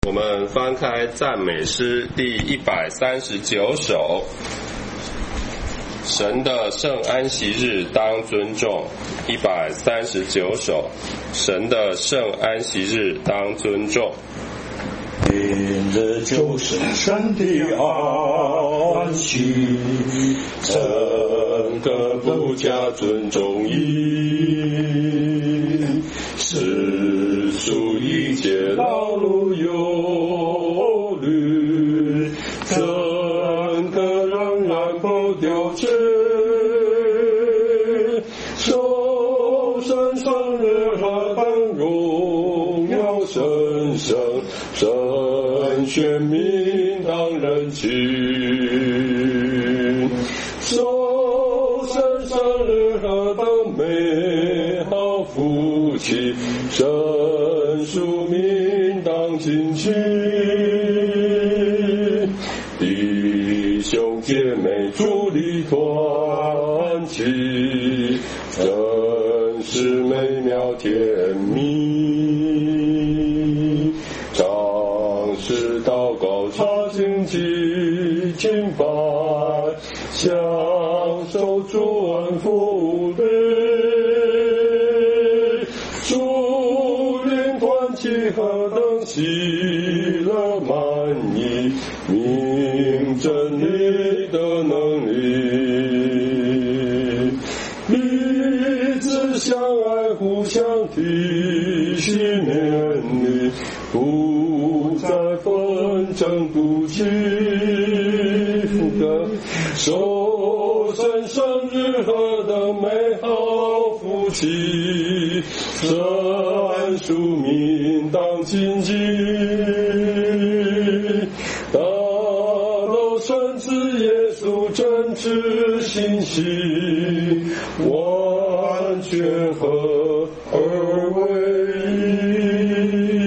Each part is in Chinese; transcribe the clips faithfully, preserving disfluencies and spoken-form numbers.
我们翻开赞美诗第一百三十九首，神的圣安息日当尊重。一百三十九首，神的圣安息日当尊重。 明日就是神的安息，整个不加尊重义，世俗一切劳碌忧虑，整个仍然不丢弃。受神圣日和等荣耀神圣，神选民当人情，受神圣日和等美好福气，神属民当亲戚，弟兄姐妹主力团契，真是美妙甜蜜。仗势祷告查经济敬拜，享受主恩福利，主灵团契何等喜乐满意，明真理的能力，彼此相爱互相体恤勉励，不再纷争妒忌，受神圣日和的美好福气，神属民当亲近，大道神子耶稣真挚信息，完全合而为一。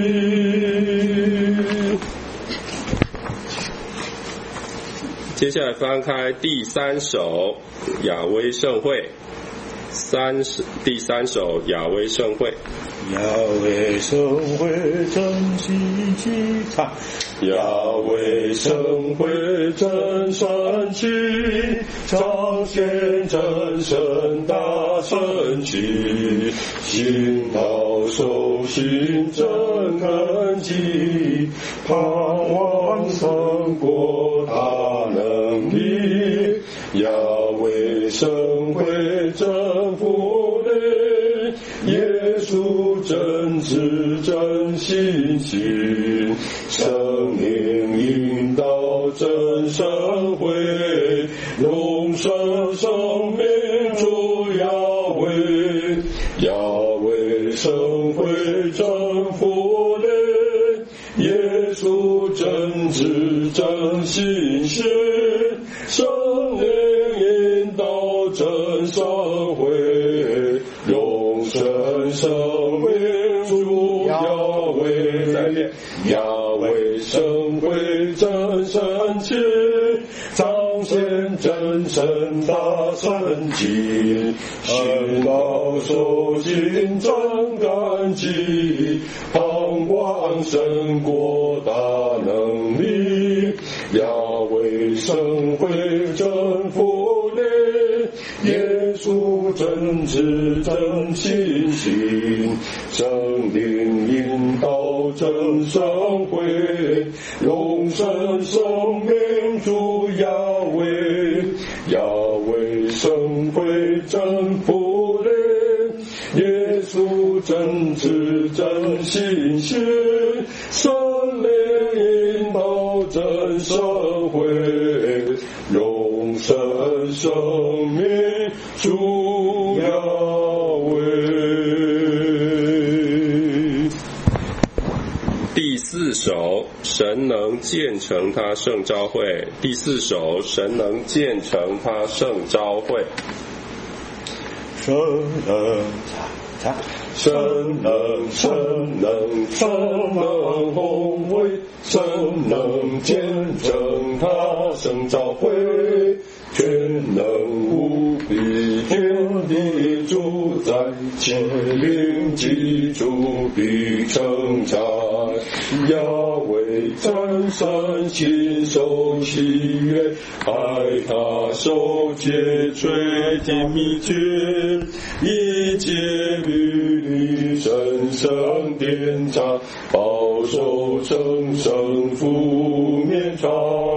接下来翻开第三首亚威盛会，三十第三首亚威盛会。 亚威盛会真积极唱，亚威盛会真神奇，彰显真神大神奇，信道守信真根基，盼望胜过大能力，亚威盛会真福利，耶稣真知真信心，圣灵引导真神会，永生生命主亚威，亚威盛会真福利，耶稣真知真信心，圣灵引导真神会，永生生命主亚威，再见，亚威盛会真神奇，彰显真神大神迹，信道守信真根基，盼望胜过大能力，亚威盛会真福利，耶稣真知真信心，圣灵引导真神会，永生生命主亚威，亚威盛会真福利，耶稣真知真信心，圣灵引导真神会，永生生命主亚威。 第四首神能建成他圣召会，第四首神能建成他圣召会。 神能唱唱，神能神能神能宏伟，神能见证他圣召会，全能无比天地主宰，千灵记住必成才，亚威为真神信守契约，爱他守戒垂听秘诀，一切律例神圣典章，保守生生福绵长。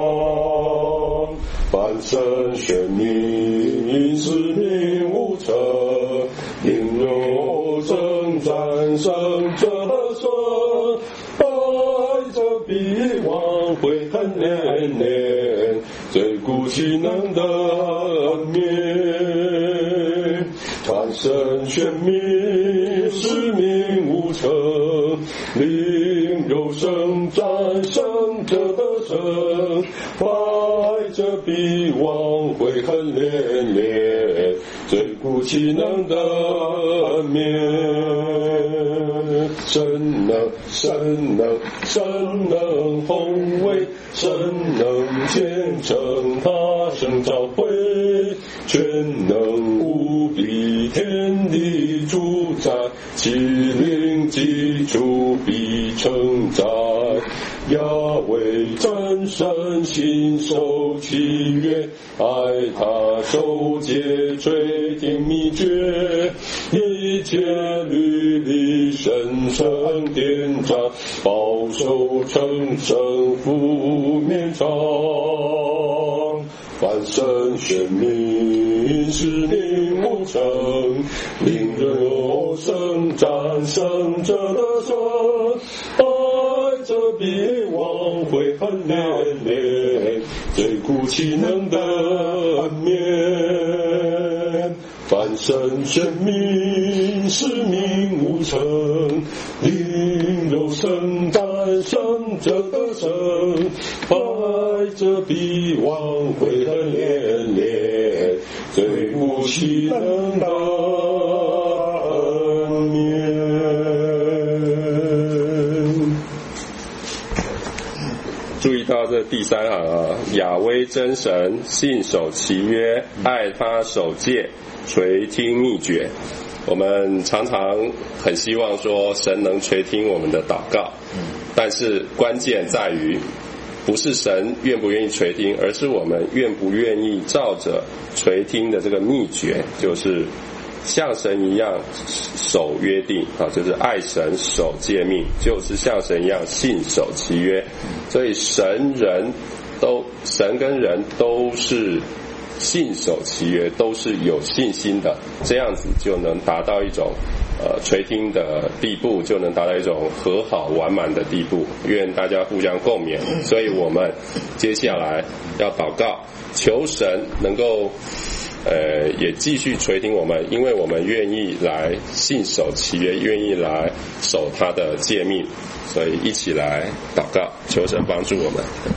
凡神选民使命无成，应有征战胜者的神，爱者必往悔恨连连，最顾其能的恩免。凡神选民使命无成，领有生战胜者的神，爱者必往悔恨连连，最顾其能的恩免。神能神能神能宏伟，神能虔诚他生召会，全能无比天地主宰，其灵基础必承载。亚为真神信守契约，爱他守戒垂听秘诀，一切律例神圣典章，保守成生福绵长。凡神选民使命无成，领人有生战胜者的神，爱者必往悔恨连连，最顾其能的恩免。凡神选民使命无成，领有生战胜者的神，爱者必往悔恨连连，最顾其能的恩免。 注意到这第三行啊，亚威真神信守契约，爱他守戒垂听秘诀。我们常常很希望说神能垂听我们的祷告，但是关键在于不是神愿不愿意垂听，而是我们愿不愿意照着垂听的这个秘诀，就是像神一样守约定啊，就是爱神守诫命，就是像神一样信守契约。所以神人都神跟人都是信守契约，都是有信心的，这样子就能达到一种呃垂听的地步，就能达到一种和好完满的地步。愿大家互相共勉。所以我们接下来要祷告，求神能够呃也继续垂听我们，因为我们愿意来信守契约，愿意来守他的诫命，所以一起来祷告，求神帮助我们。